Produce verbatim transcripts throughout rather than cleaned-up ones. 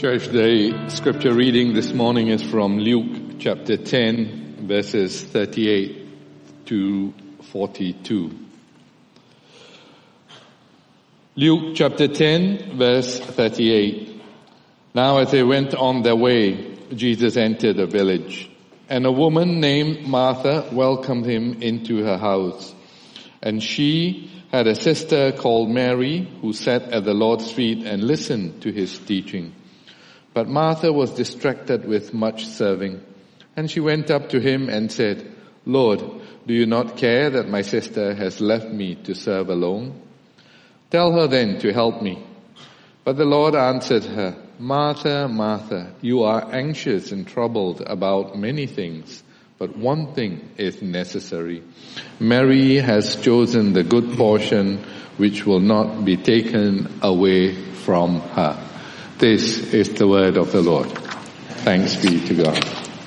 Church, the scripture reading this morning is from Luke chapter ten, verses thirty-eight to forty-two. Luke chapter ten, verse thirty-eight. Now as they went on their way, Jesus entered a village, and a woman named Martha welcomed him into her house. And she had a sister called Mary, who sat at the Lord's feet and listened to his teaching. But Martha was distracted with much serving. And she went up to him and said, "Lord, do you not care that my sister has left me to serve alone? Tell her then to help me." But the Lord answered her, "Martha, Martha, you are anxious and troubled about many things, but one thing is necessary. Mary has chosen the good portion which will not be taken away from her." This is the word of the Lord. Thanks be to God.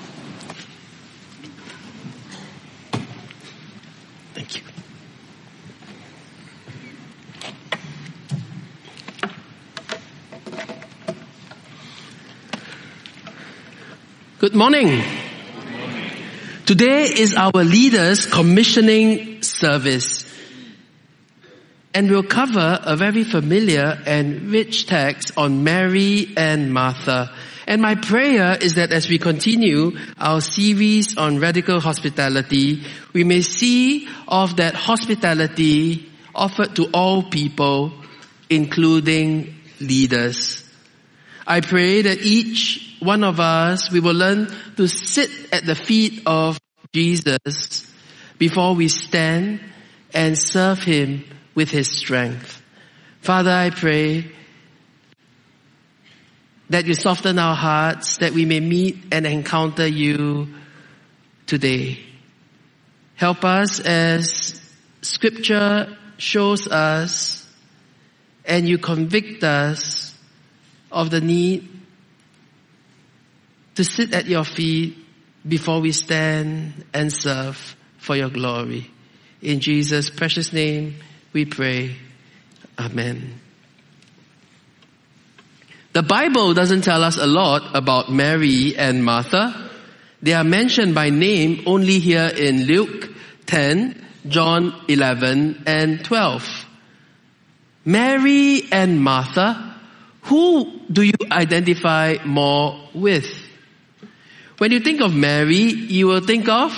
Thank you. Good morning. Today is our leaders' commissioning service, and we'll cover a very familiar and rich text on Mary and Martha. And my prayer is that as we continue our series on radical hospitality, we may see of that hospitality offered to all people, including leaders. I pray that each one of us, we will learn to sit at the feet of Jesus before we stand and serve him with his strength. Father, I pray that you soften our hearts, that we may meet and encounter you today. Help us as scripture shows us and you convict us of the need to sit at your feet before we stand and serve for your glory. In Jesus' precious name we pray. Amen. The Bible doesn't tell us a lot about Mary and Martha. They are mentioned by name only here in Luke ten, John eleven, and twelve. Mary and Martha, who do you identify more with? When you think of Mary, you will think of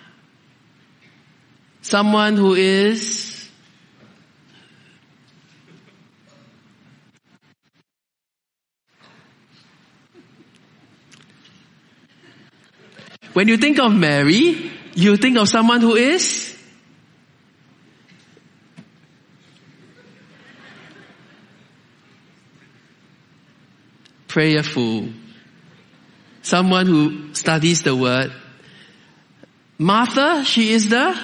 someone who is When you think of Mary, you think of someone who is prayerful. Someone who studies the word. Martha, she is the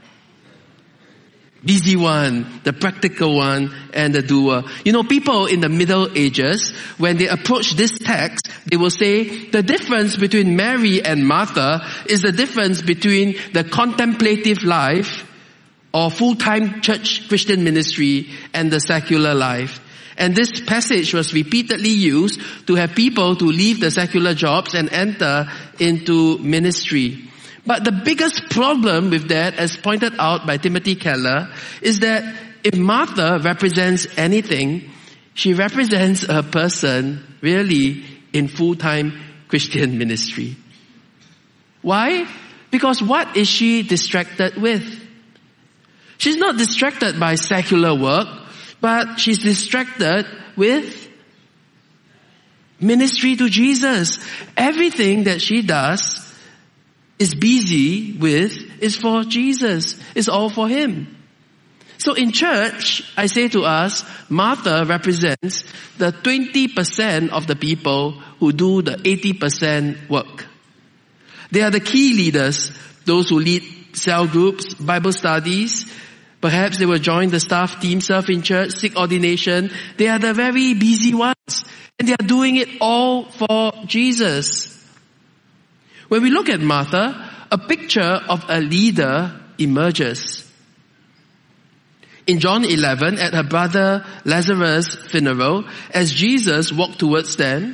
busy one, the practical one, and the doer. You know, people in the Middle Ages, when they approach this text, they will say the difference between Mary and Martha is the difference between the contemplative life or full-time church Christian ministry and the secular life. And this passage was repeatedly used to have people to leave the secular jobs and enter into ministry. But the biggest problem with that, as pointed out by Timothy Keller, is that if Martha represents anything, she represents a person really in full-time Christian ministry. Why? Because what is she distracted with? She's not distracted by secular work, but she's distracted with ministry to Jesus. Everything that she does is busy with is for Jesus. It's all for him. So in church, I say to us, Martha represents the twenty percent of the people who do the eighty percent work. They are the key leaders, those who lead cell groups, Bible studies. Perhaps they will join the staff team, serve in church, seek ordination. They are the very busy ones. And they are doing it all for Jesus. When we look at Martha, a picture of a leader emerges. In John eleven, at her brother Lazarus' funeral, as Jesus walked towards them,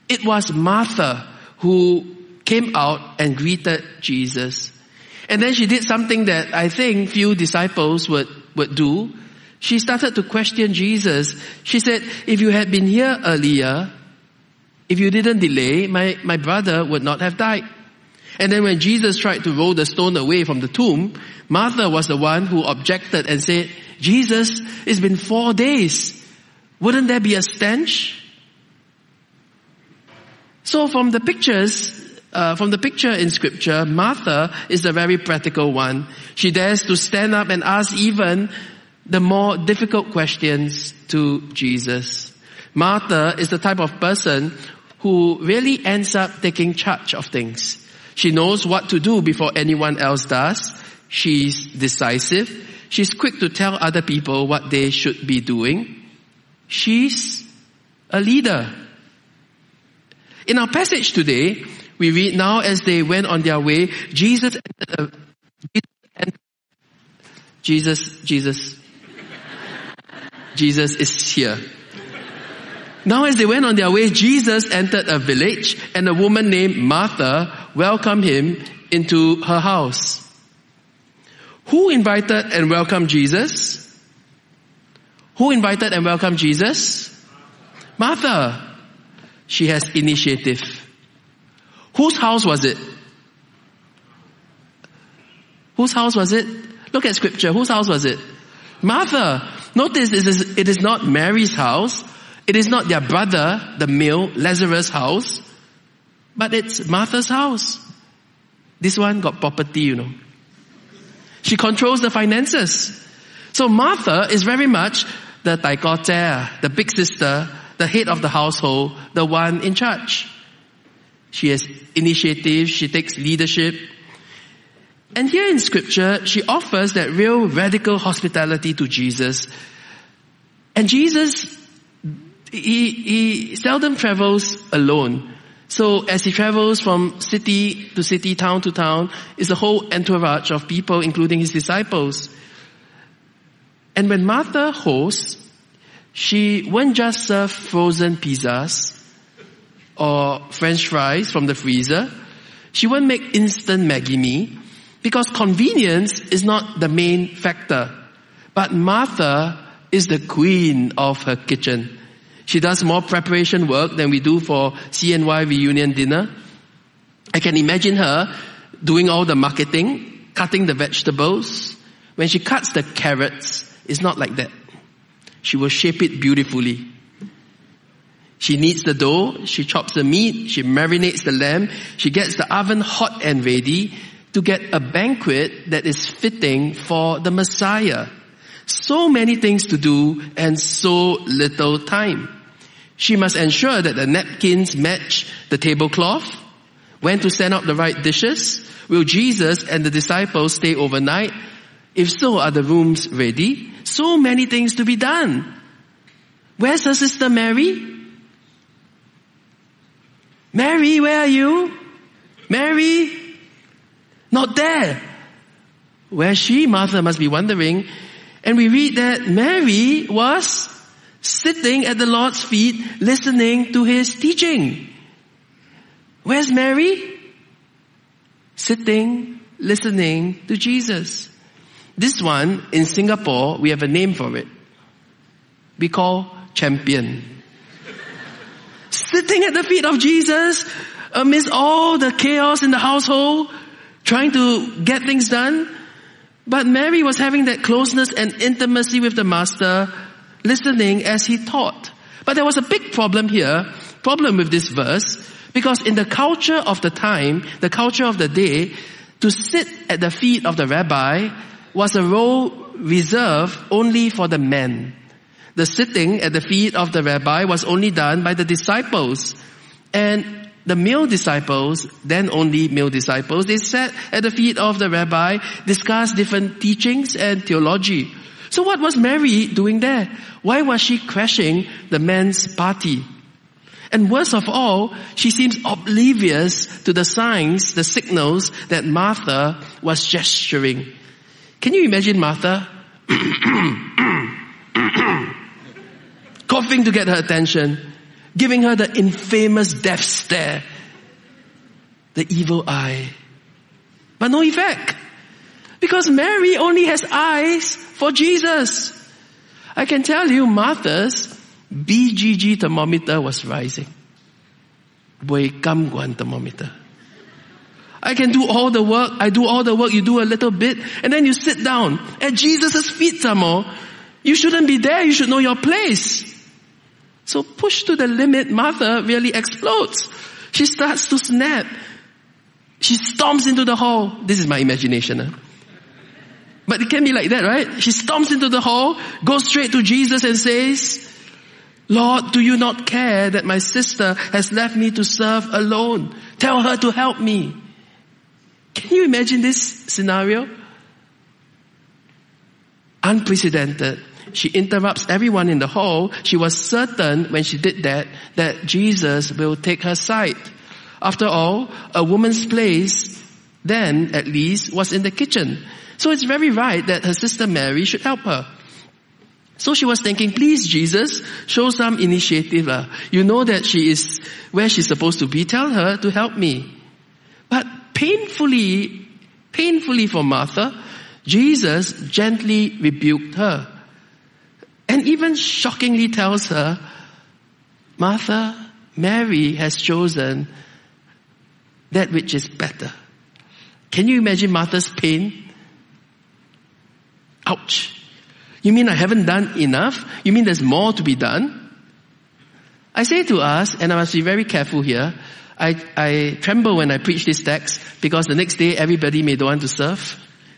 It was Martha who came out and greeted Jesus. And then she did something that I think few disciples would, would do. She started to question Jesus. She said, if you had been here earlier, if you didn't delay, my, my brother would not have died. And then when Jesus tried to roll the stone away from the tomb, Martha was the one who objected and said, Jesus, it's been four days. Wouldn't there be a stench? So from the pictures, uh, from the picture in scripture, Martha is the very practical one. She dares to stand up and ask even the more difficult questions to Jesus. Martha is the type of person who really ends up taking charge of things. She knows what to do before anyone else does. She's decisive. She's quick to tell other people what they should be doing. She's a leader. In our passage today, we read, now as they went on their way, Jesus, uh, Jesus, Jesus, Jesus is here. Now as they went on their way, Jesus entered a village, and a woman named Martha welcomed him into her house. Who invited and welcomed Jesus? Who invited and welcomed Jesus? Martha. She has initiative. Whose house was it? Whose house was it? Look at scripture. Whose house was it? Martha. Notice it is, it is not Mary's house. It is not their brother, the male, Lazarus' house. But it's Martha's house. This one got property, you know. She controls the finances. So Martha is very much the taikotea, the big sister, the head of the household, the one in charge. She has initiative, she takes leadership. And here in scripture, she offers that real radical hospitality to Jesus. And Jesus, he, he seldom travels alone. So as he travels from city to city, town to town, is a whole entourage of people, including his disciples. And when Martha hosts, she won't just serve frozen pizzas or French fries from the freezer. She won't make instant Maggi mee, because convenience is not the main factor. But Martha is the queen of her kitchen. She does more preparation work than we do for C N Y reunion dinner. I can imagine her doing all the marketing, cutting the vegetables. When she cuts the carrots, it's not like that. She will shape it beautifully. She kneads the dough, she chops the meat, she marinates the lamb, she gets the oven hot and ready to get a banquet that is fitting for the Messiah. So many things to do and so little time. She must ensure that the napkins match the tablecloth, when to send out the right dishes. Will Jesus and the disciples stay overnight? If so, are the rooms ready? So many things to be done. Where's her sister Mary? Mary, where are you? Mary? Not there. Where's she? Martha must be wondering. And we read that Mary was sitting at the Lord's feet listening to his teaching. Where's Mary? Sitting, listening to Jesus. This one, in Singapore, we have a name for it. We call champion. Sitting at the feet of Jesus, amidst all the chaos in the household, trying to get things done. But Mary was having that closeness and intimacy with the Master, listening as he taught. But there was a big problem here, problem with this verse, because in the culture of the time, the culture of the day, to sit at the feet of the rabbi was a role reserved only for the men. The sitting at the feet of the rabbi was only done by the disciples. And the male disciples, then only male disciples, they sat at the feet of the rabbi, discussed different teachings and theology. So what was Mary doing there? Why was she crashing the men's party? And worst of all, she seems oblivious to the signs, the signals that Martha was gesturing. Can you imagine Martha? Coughing to get her attention. giving her the infamous death stare, the evil eye. But no effect. Because Mary only has eyes for Jesus. I can tell you Martha's B G G thermometer was rising. Buay kam guan thermometer. I can do all the work, I do all the work, you do a little bit, and then you sit down at Jesus' feet some more. You shouldn't be there, you should know your place. So pushed to the limit, Martha really explodes. She starts to snap. She storms into the hall. This is my imagination. Huh? But it can be like that, right? She storms into the hall, goes straight to Jesus and says, Lord, do you not care that my sister has left me to serve alone? Tell her to help me. Can you imagine this scenario? Unprecedented. She interrupts everyone in the hall. She was certain when she did that, that Jesus will take her side. After all, a woman's place, then at least, was in the kitchen. So it's very right that her sister Mary should help her. So she was thinking, please Jesus, show some initiative. Uh. You know that she is where she's supposed to be. Tell her to help me. But painfully, painfully for Martha, Jesus gently rebuked her. And even shockingly tells her, Martha, Mary has chosen that which is better. Can you imagine Martha's pain? Ouch. You mean I haven't done enough? You mean there's more to be done? I say to us, and I must be very careful here, I, I tremble when I preach this text because the next day everybody may don't want to serve.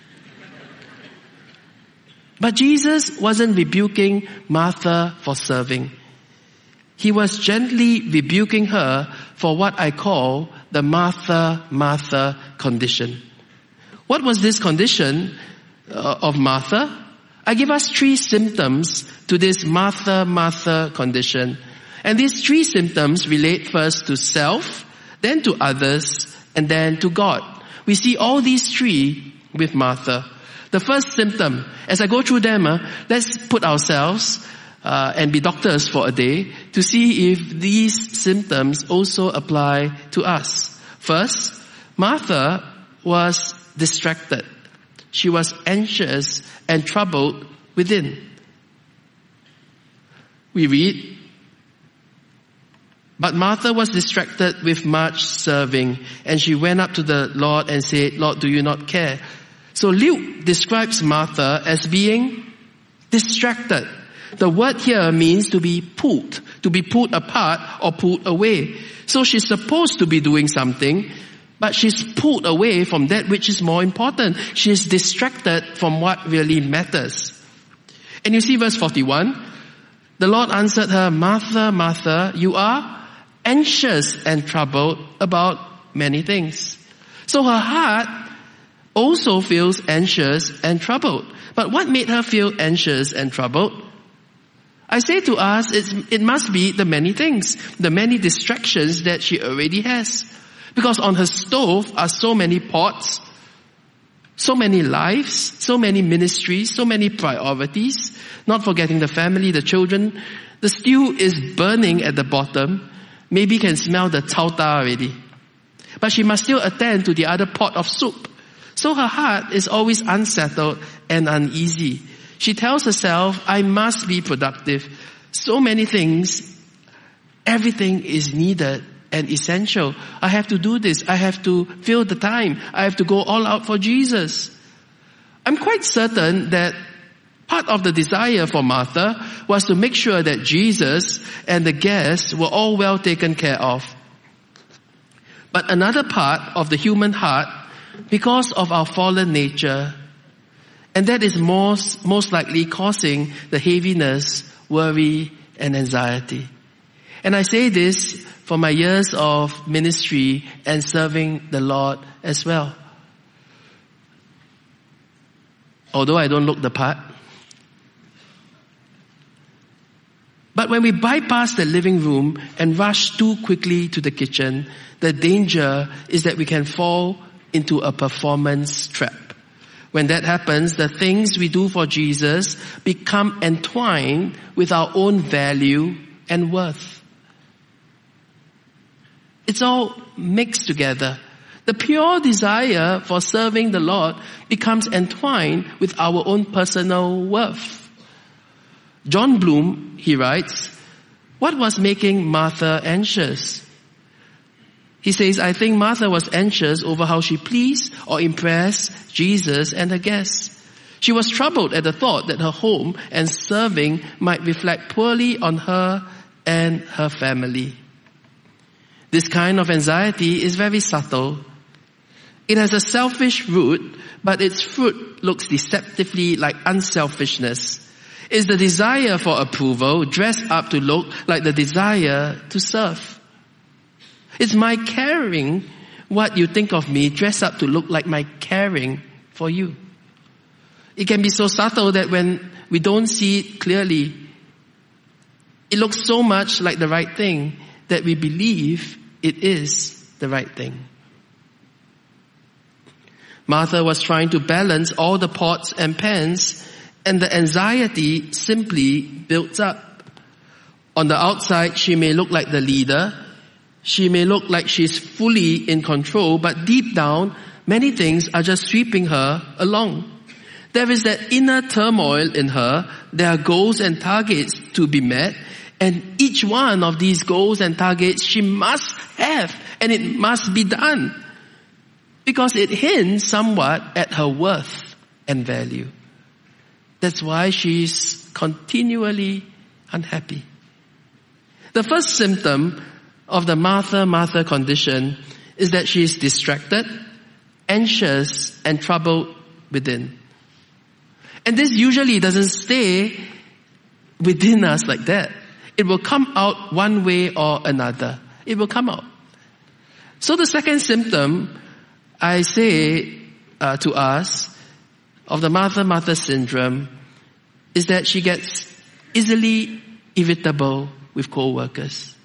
But Jesus wasn't rebuking Martha for serving. He was gently rebuking her for what I call the Martha, Martha condition. What was this condition uh, of Martha? I give us three symptoms to this Martha, Martha condition. And these three symptoms relate first to self, then to others, and then to God. We see all these three with Martha. The first symptom, as I go through them, uh, let's put ourselves uh, and be doctors for a day to see if these symptoms also apply to us. First, Martha was distracted. She was anxious and troubled within. We read, but Martha was distracted with much serving, and she went up to the Lord and said, Lord, do you not care? So Luke describes Martha as being distracted. The word here means to be pulled, to be pulled apart or pulled away. So she's supposed to be doing something, but she's pulled away from that which is more important. She's distracted from what really matters. And you see verse forty-one, the Lord answered her, Martha, Martha, you are anxious and troubled about many things. So her heart also feels anxious and troubled. But what made her feel anxious and troubled? I say to us, it's, it must be the many things, the many distractions that she already has. Because on her stove are so many pots, so many lives, so many ministries, so many priorities, not forgetting the family, the children. The stew is burning at the bottom. Maybe can smell the chao ta already. But she must still attend to the other pot of soup. So her heart is always unsettled and uneasy. She tells herself, I must be productive. So many things, everything is needed and essential. I have to do this. I have to fill the time. I have to go all out for Jesus. I'm quite certain that part of the desire for Martha was to make sure that Jesus and the guests were all well taken care of. But another part of the human heart, because of our fallen nature, and that is most, most likely causing the heaviness, worry, and anxiety. And I say this for my years of ministry and serving the Lord as well. Although I don't look the part. But when we bypass the living room and rush too quickly to the kitchen, the danger is that we can fall into a performance trap. When that happens, the things we do for Jesus become entwined with our own value and worth. It's all mixed together. The pure desire for serving the Lord becomes entwined with our own personal worth. John Bloom, he writes, what was making Martha anxious? He says, I think Martha was anxious over how she pleased or impressed Jesus and her guests. She was troubled at the thought that her home and serving might reflect poorly on her and her family. This kind of anxiety is very subtle. It has a selfish root, but its fruit looks deceptively like unselfishness. It's the desire for approval dressed up to look like the desire to serve. It's my caring what you think of me dressed up to look like my caring for you. It can be so subtle that when we don't see it clearly, it looks so much like the right thing that we believe it is the right thing. Martha was trying to balance all the pots and pans, and the anxiety simply builds up. On the outside, she may look like the leader. She may look like she's fully in control, but deep down, many things are just sweeping her along. There is that inner turmoil in her. There are goals and targets to be met, and each one of these goals and targets she must have, and it must be done. Because it hints somewhat at her worth and value. That's why she's continually unhappy. The first symptom of the Martha, Martha condition is that she is distracted, anxious, and troubled within. And this usually doesn't stay within us like that. It will come out one way or another. It will come out. So the second symptom I say uh, to us of the Martha, Martha syndrome is that she gets easily irritable with co-workers.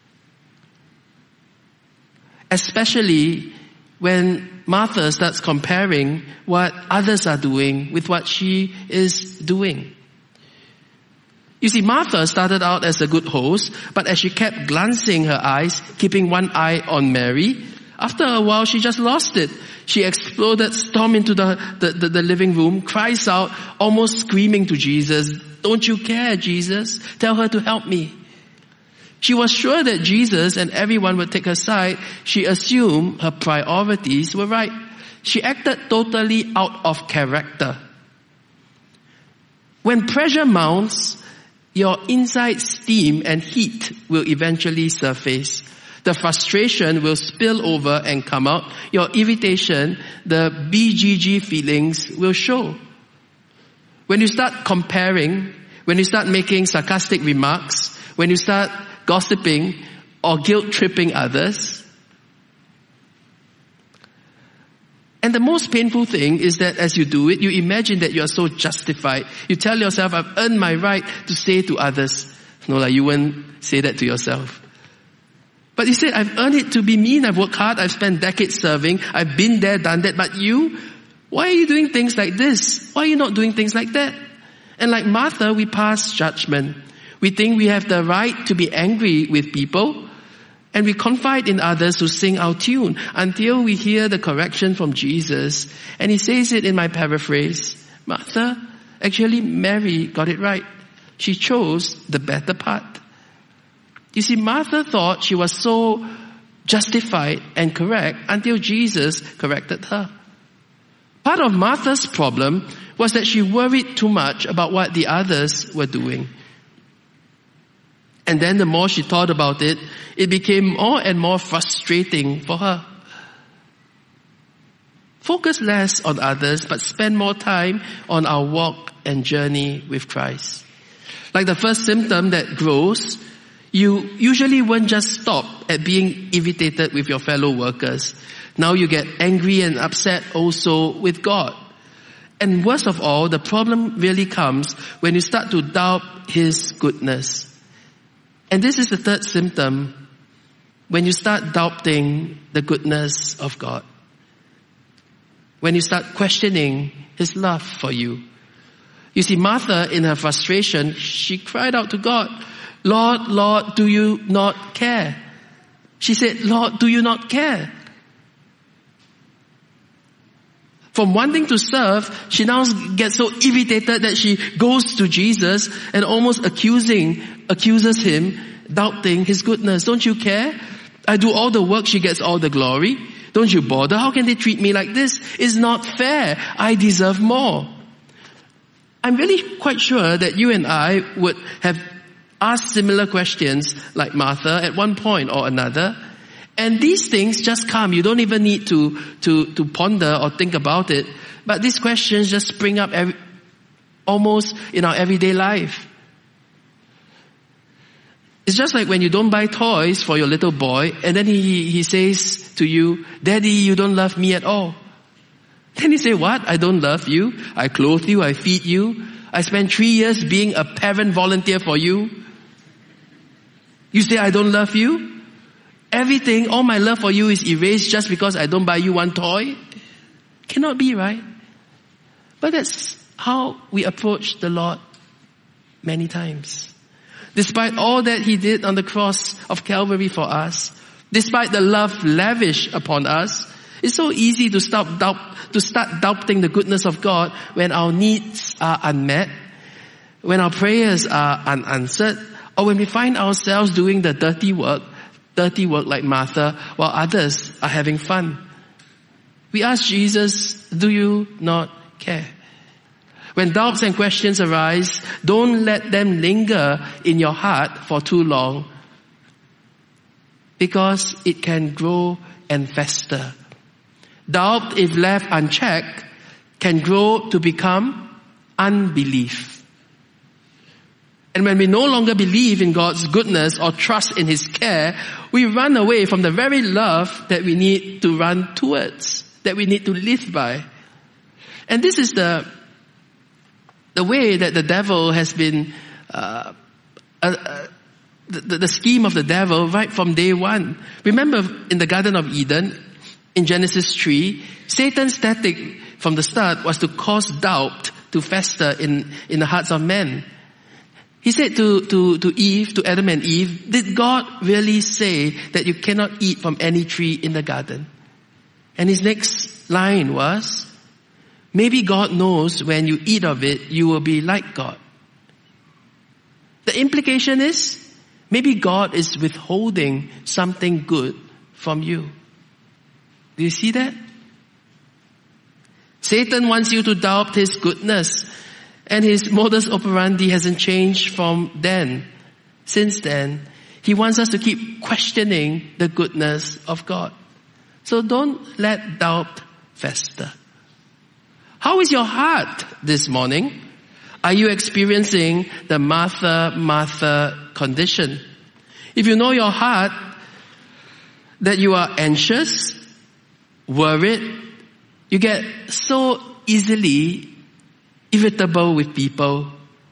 Especially when Martha starts comparing what others are doing with what she is doing. You see, Martha started out as a good host, but as she kept glancing her eyes, keeping one eye on Mary, after a while she just lost it. She exploded, stormed into the, the, the, the living room, cries out, almost screaming to Jesus, "Don't you care, Jesus? Tell her to help me." She was sure that Jesus and everyone would take her side. She assumed her priorities were right. She acted totally out of character. When pressure mounts, your inside steam and heat will eventually surface. The frustration will spill over and come out. Your irritation, the B G G feelings will show. When you start comparing, when you start making sarcastic remarks, when you start gossiping or guilt-tripping others. And the most painful thing is that as you do it, you imagine that you are so justified. You tell yourself, "I've earned my right to say to others." No, like you won't say that to yourself. But you said, "I've earned it to be mean. I've worked hard. I've spent decades serving. I've been there, done that. But you, why are you doing things like this? Why are you not doing things like that?" And like Martha, we pass judgment. We think we have the right to be angry with people, and we confide in others who sing our tune until we hear the correction from Jesus. And he says it in my paraphrase, "Martha, actually Mary got it right. She chose the better part." You see, Martha thought she was so justified and correct until Jesus corrected her. Part of Martha's problem was that she worried too much about what the others were doing. And then the more she thought about it, it became more and more frustrating for her. Focus less on others, but spend more time on our walk and journey with Christ. Like the first symptom that grows, you usually won't just stop at being irritated with your fellow workers. Now you get angry and upset also with God. And worst of all, the problem really comes when you start to doubt His goodness. And this is the third symptom, when you start doubting the goodness of God. When you start questioning His love for you. You see, Martha, in her frustration, she cried out to God, "Lord, Lord, do you not care?" She said, Lord, do you not care? From wanting to serve, she now gets so irritated that she goes to Jesus and almost accusing, accuses him, doubting his goodness. Don't you care? I do all the work, she gets all the glory. Don't you bother? How can they treat me like this? It's not fair. I deserve more. I'm really quite sure that you and I would have asked similar questions like Martha at one point or another. And these things just come. You don't even need to, to, to ponder or think about it. But these questions just spring up every, almost in our everyday life. It's just like when you don't buy toys for your little boy and then he, he says to you, Daddy, you don't love me at all. Then you say, what? I don't love you. I clothe you. I feed you. I spent three years being a parent volunteer for you. You say, I don't love you? Everything, all my love for you is erased just because I don't buy you one toy? Cannot be, right? But that's how we approach the Lord many times. Despite all that He did on the cross of Calvary for us, despite the love lavished upon us, it's so easy to stop doubt, to start doubting the goodness of God when our needs are unmet, when our prayers are unanswered, or when we find ourselves doing the dirty work, dirty work like Martha, while others are having fun. We ask Jesus, do you not care? When doubts and questions arise, don't let them linger in your heart for too long, because it can grow and fester. Doubt, if left unchecked, can grow to become unbelief. And when we no longer believe in God's goodness or trust in His care, we run away from the very love that we need to run towards, that we need to live by. And this is the the way that the devil has been, uh, uh, uh, the, the scheme of the devil right from day one. Remember in the Garden of Eden, in Genesis three, Satan's tactic from the start was to cause doubt to fester in, in the hearts of men. He said to, to, to Eve, to Adam and Eve, did God really say that you cannot eat from any tree in the garden? And his next line was, maybe God knows when you eat of it, you will be like God. The implication is, maybe God is withholding something good from you. Do you see that? Satan wants you to doubt His goodness. And his modus operandi hasn't changed from then. Since then, he wants us to keep questioning the goodness of God. So don't let doubt fester. How is your heart this morning? Are you experiencing the Martha, Martha condition? If you know your heart, that you are anxious, worried, you get so easily irritable with people,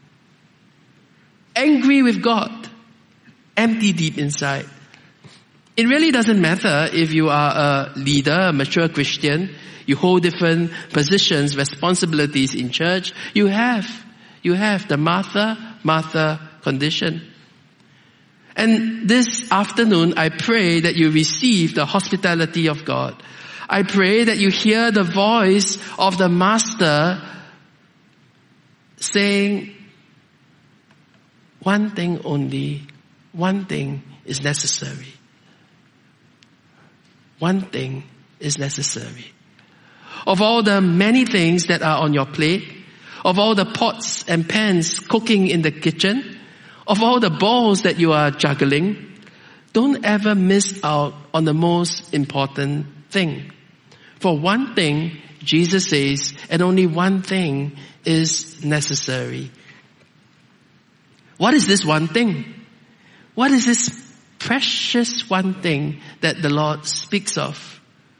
angry with God, empty deep inside. It really doesn't matter if you are a leader, a mature Christian, you hold different positions, responsibilities in church. You have, you have the Martha, Martha condition. And this afternoon, I pray that you receive the hospitality of God. I pray that you hear the voice of the Master saying, one thing only, one thing is necessary. One thing is necessary. Of all the many things that are on your plate, of all the pots and pans cooking in the kitchen, of all the balls that you are juggling, don't ever miss out on the most important thing. For one thing, Jesus says, and only one thing is necessary. What is this one thing? What is this precious one thing that the Lord speaks of?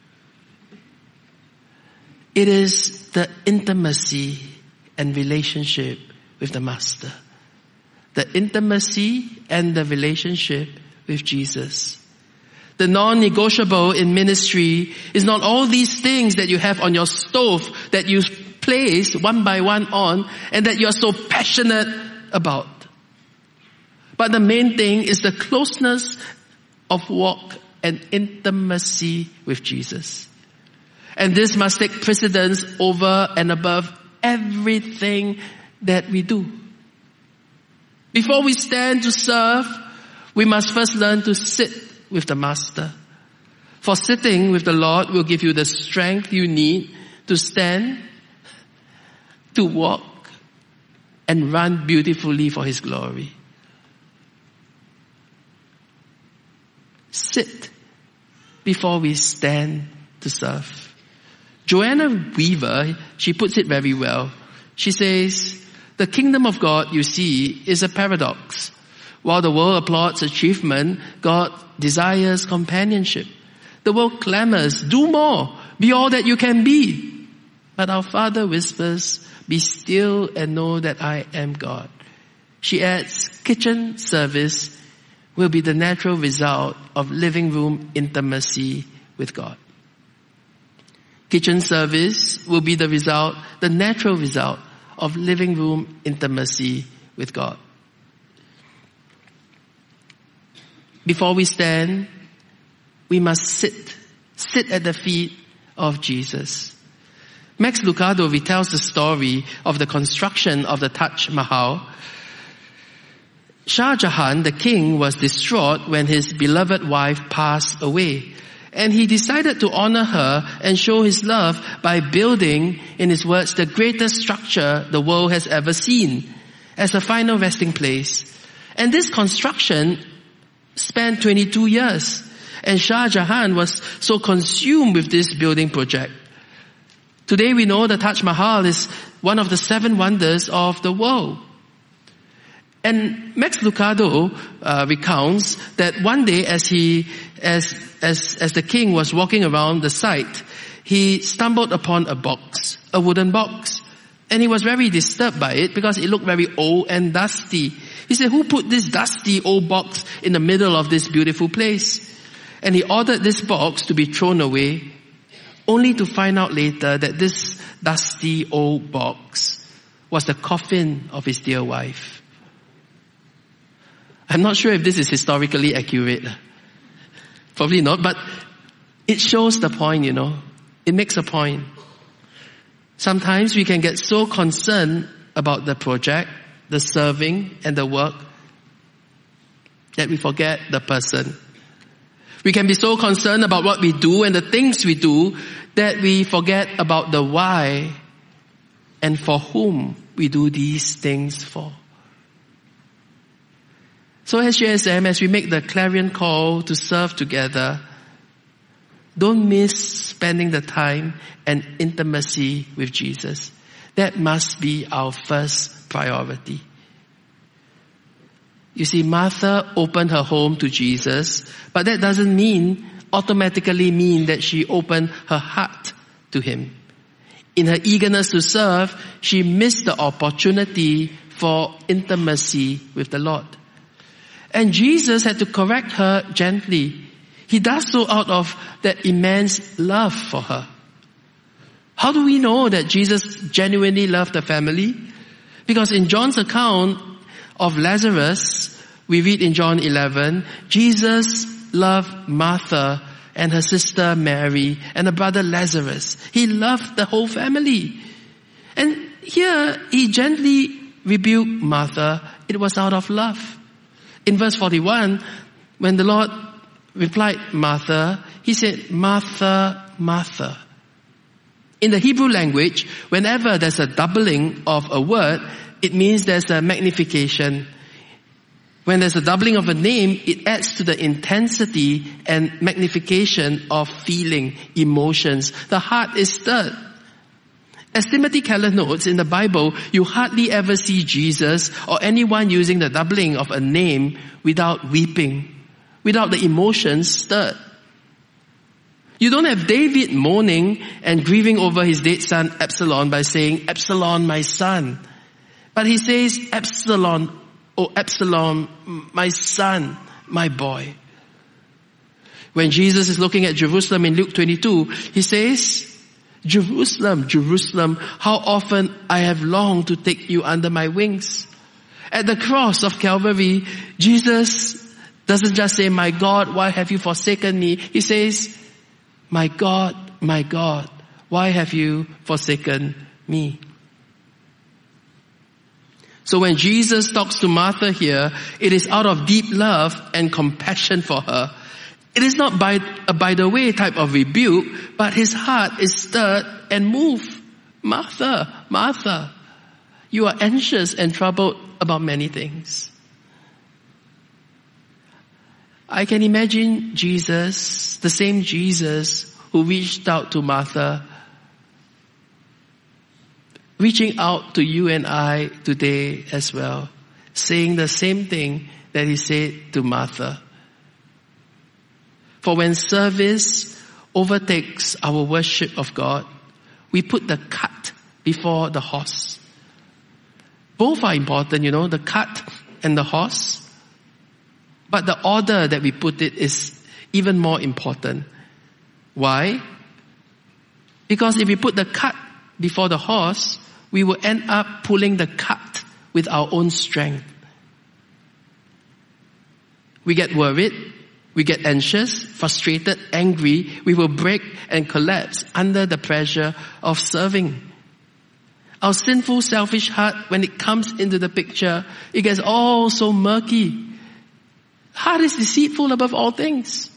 It is the intimacy and relationship with the Master. The intimacy and the relationship with Jesus. The non-negotiable in ministry is not all these things that you have on your stove that you place one by one on and that you're so passionate about. But the main thing is the closeness of walk and intimacy with Jesus. And this must take precedence over and above everything that we do. Before we stand to serve, we must first learn to sit with the Master. For sitting with the Lord will give you the strength you need to stand, to walk, and run beautifully for His glory. Sit before we stand to serve. Joanna Weaver, she puts it very well. She says, the kingdom of God, you see, is a paradox. While the world applauds achievement, God desires companionship. The world clamors, do more, be all that you can be. But our Father whispers, be still and know that I am God. She adds, kitchen service will be the natural result of living room intimacy with God. Kitchen service will be the result, the natural result of living room intimacy with God. Before we stand, we must sit, sit at the feet of Jesus. Max Lucado retells the story of the construction of the Taj Mahal. Shah Jahan, the king, was distraught when his beloved wife passed away. And he decided to honor her and show his love by building, in his words, the greatest structure the world has ever seen as a final resting place. And this construction spanned twenty-two years. And Shah Jahan was so consumed with this building project. Today we know the Taj Mahal is one of the seven wonders of the world. And Max Lucado uh, recounts that one day as he, as, as, as the king was walking around the site, he stumbled upon a box, a wooden box. And he was very disturbed by it because it looked very old and dusty. He said, who put this dusty old box in the middle of this beautiful place? And he ordered this box to be thrown away, only to find out later that this dusty old box was the coffin of his dear wife. I'm not sure if this is historically accurate. Probably not, but it shows the point, you know. It makes a point. Sometimes we can get so concerned about the project, the serving, and the work that we forget the person. We can be so concerned about what we do and the things we do that we forget about the why and for whom we do these things for. So as J S M, as we make the clarion call to serve together, don't miss spending the time and intimacy with Jesus. That must be our first priority. You see, Martha opened her home to Jesus, but that doesn't mean, automatically mean that she opened her heart to Him. In her eagerness to serve, she missed the opportunity for intimacy with the Lord. And Jesus had to correct her gently. He does so out of that immense love for her. How do we know that Jesus genuinely loved the family? Because in John's account of Lazarus, we read in John eleven, Jesus loved Martha and her sister Mary and her brother Lazarus. He loved the whole family. And here, He gently rebuked Martha. It was out of love. In verse forty-one, when the Lord replied Martha, He said, Martha, Martha. In the Hebrew language, whenever there's a doubling of a word, it means there's a magnification. When there's a doubling of a name, it adds to the intensity and magnification of feeling, emotions. The heart is stirred. As Timothy Keller notes, in the Bible, you hardly ever see Jesus or anyone using the doubling of a name without weeping, without the emotions stirred. You don't have David mourning and grieving over his dead son Absalom by saying, Absalom, my son. But he says, Absalom, oh Absalom, my son, my boy. When Jesus is looking at Jerusalem in Luke twenty-two, He says, Jerusalem, Jerusalem, how often I have longed to take you under my wings. At the cross of Calvary, Jesus doesn't just say, my God, why have you forsaken me? He says, my God, my God, why have you forsaken me? So when Jesus talks to Martha here, it is out of deep love and compassion for her. It is not by a by the way type of rebuke, but his heart is stirred and moved. Martha, Martha, you are anxious and troubled about many things. I can imagine Jesus, the same Jesus who reached out to Martha, reaching out to you and I today as well, saying the same thing that he said to Martha. For when service overtakes our worship of God, we put the cart before the horse. Both are important, you know, the cart and the horse. But the order that we put it is even more important. Why? Because if we put the cart before the horse, we will end up pulling the cart with our own strength. We get worried, we get anxious, frustrated, angry. We will break and collapse under the pressure of serving. Our sinful, selfish heart, when it comes into the picture, it gets all so murky. Heart is deceitful above all things.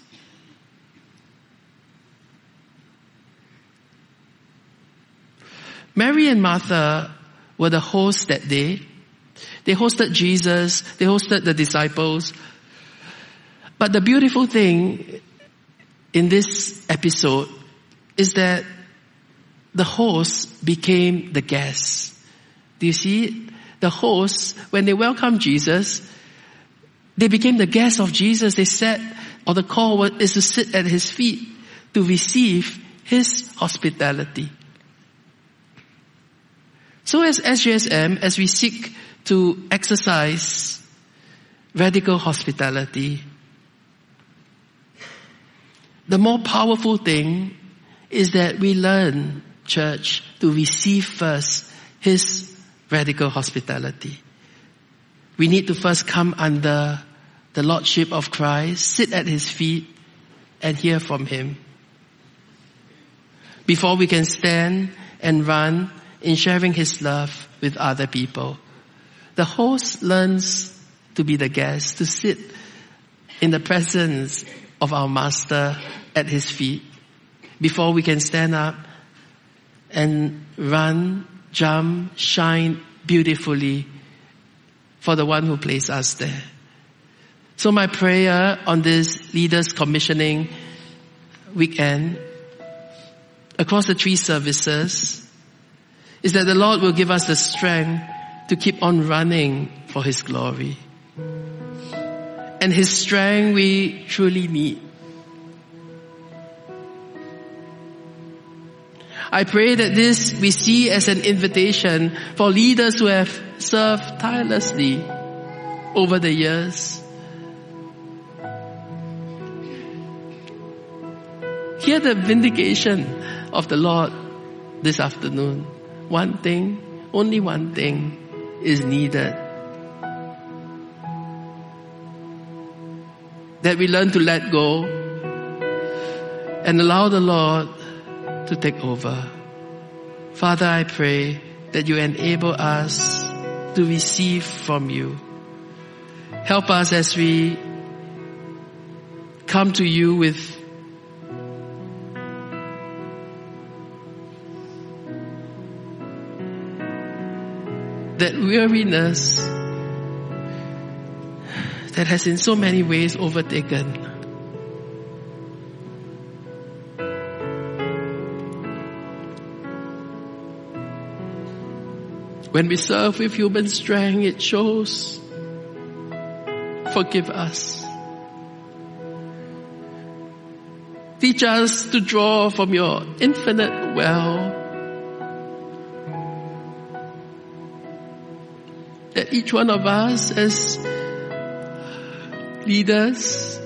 Mary and Martha were the hosts that day. They hosted Jesus. They hosted the disciples. But the beautiful thing in this episode is that the hosts became the guests. Do you see it? The hosts, when they welcomed Jesus, they became the guests of Jesus. They sat, or the call is to sit at his feet to receive his hospitality. So as S J S M, as we seek to exercise radical hospitality, the more powerful thing is that we learn, church, to receive first his radical hospitality. We need to first come under the Lordship of Christ, sit at his feet, and hear from him. Before we can stand and run in sharing his love with other people. The host learns to be the guest, to sit in the presence of our Master at his feet. Before we can stand up and run, jump, shine beautifully for the one who placed us there. So my prayer on this Leaders Commissioning weekend, across the three services, is that the Lord will give us the strength to keep on running for his glory. And his strength we truly need. I pray that this we see as an invitation for leaders who have served tirelessly over the years. Hear the vindication of the Lord this afternoon. One thing, only one thing is needed. That we learn to let go and allow the Lord to take over. Father, I pray that you enable us to receive from you. Help us as we come to you with that weariness that has in so many ways overtaken. When we serve with human strength, it shows. Forgive us. Teach us to draw from your infinite well. That each one of us as leaders,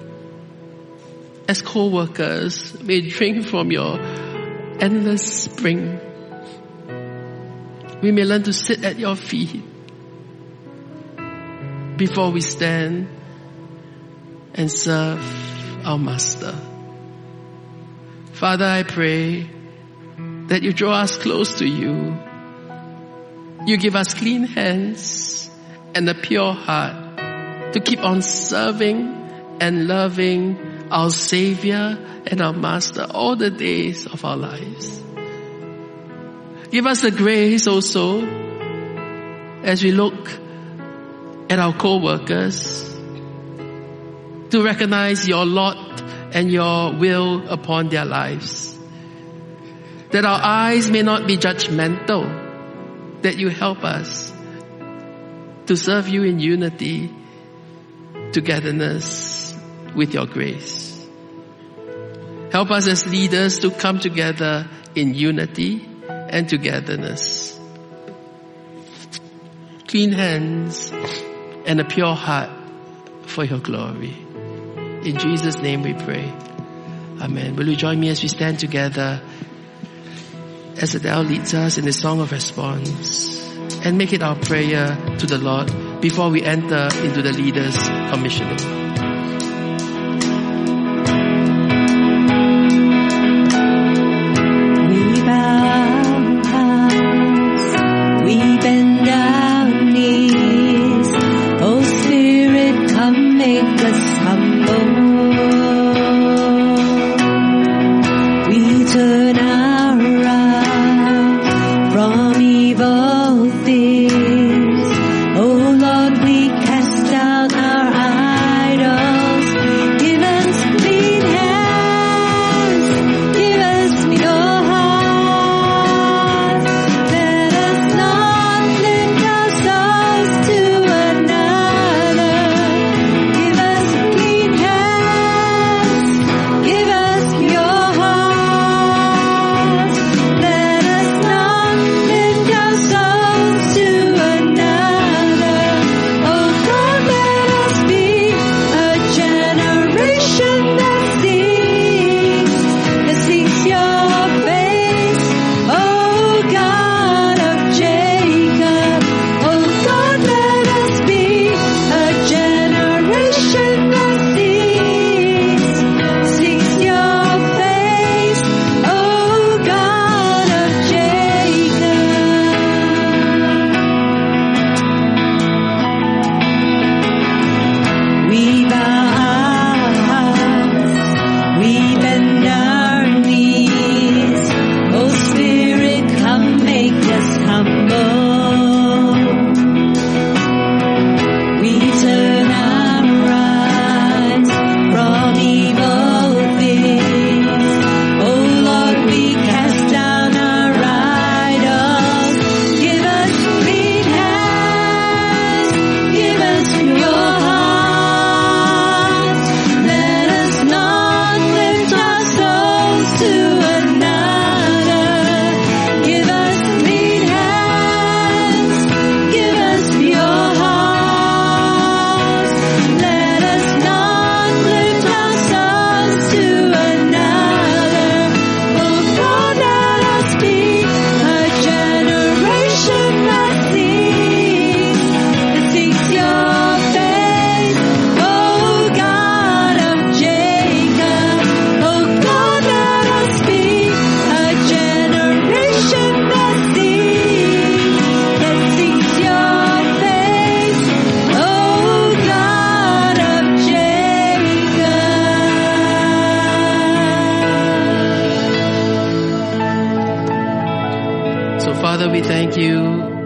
as co-workers, may drink from your endless spring. We may learn to sit at your feet before we stand and serve our Master. Father, I pray that you draw us close to you. You give us clean hands and a pure heart to keep on serving and loving our Savior and our Master all the days of our lives. Give us the grace also as we look at our co-workers to recognize your lot and your will upon their lives. That our eyes may not be judgmental, that you help us to serve you in unity, togetherness with your grace. Help us as leaders to come together in unity and togetherness. Clean hands and a pure heart for your glory. In Jesus' name we pray. Amen. Will you join me as we stand together as Adele leads us in the song of response, and make it our prayer to the Lord before we enter into the leaders' commissioning. We bow hearts, we bend our knees. Oh Spirit, come make us humble. We turn our eyes from evil things. Oh Lord, we cast down our idols. Give us clean hands, give us pure hearts. Let us not lift our souls to another. Give us clean hands, give us pure hearts. Let us not lift our souls to another. Oh God, let us be a generation that seeks, that seeks your face. Oh God of Jacob. Oh God, let us be a generation that seeks, seeks your face. Oh God of Jacob. We bow our hearts, we bend our knees. Oh Spirit, come make us humble. We turn our eyes from evil things. Oh Lord, we cast down our idols. Give us clean hands, give us pure hearts. Let us not lift our souls to another. Give us clean hands, give us pure hearts. Let us not lift our souls to another. Oh God, let us be a generation that seeks, that seeks your face. Oh God of Jacob. Oh God, let us be a generation that seeks, that seeks your face. Oh God of Jacob. So Father, we thank you